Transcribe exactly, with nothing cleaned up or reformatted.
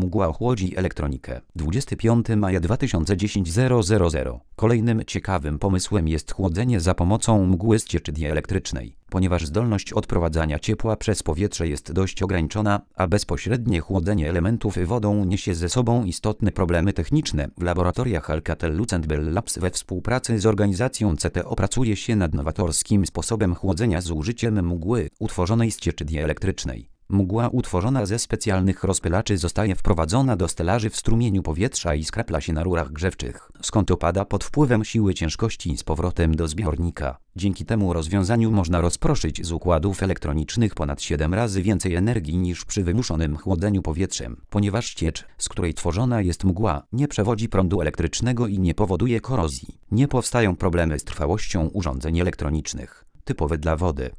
mgła ochłodzi elektronikę. dwudziestego piątego maja dwa tysiące dziesiątego. Kolejnym ciekawym pomysłem jest chłodzenie za pomocą mgły z cieczydni elektrycznej. Ponieważ zdolność odprowadzania ciepła przez powietrze jest dość ograniczona, a bezpośrednie chłodzenie elementów wodą niesie ze sobą istotne problemy techniczne, w laboratoriach Alcatel-Lucent Bell Labs we współpracy z organizacją C T O pracuje się nad nowatorskim sposobem chłodzenia z użyciem mgły utworzonej z cieczydni elektrycznej. Mgła utworzona ze specjalnych rozpylaczy zostaje wprowadzona do stelaży w strumieniu powietrza i skrapla się na rurach grzewczych, skąd opada pod wpływem siły ciężkości z powrotem do zbiornika. Dzięki temu rozwiązaniu można rozproszyć z układów elektronicznych ponad siedem razy więcej energii niż przy wymuszonym chłodzeniu powietrzem, ponieważ ciecz, z której tworzona jest mgła, nie przewodzi prądu elektrycznego i nie powoduje korozji. Nie powstają problemy z trwałością urządzeń elektronicznych, typowe dla wody.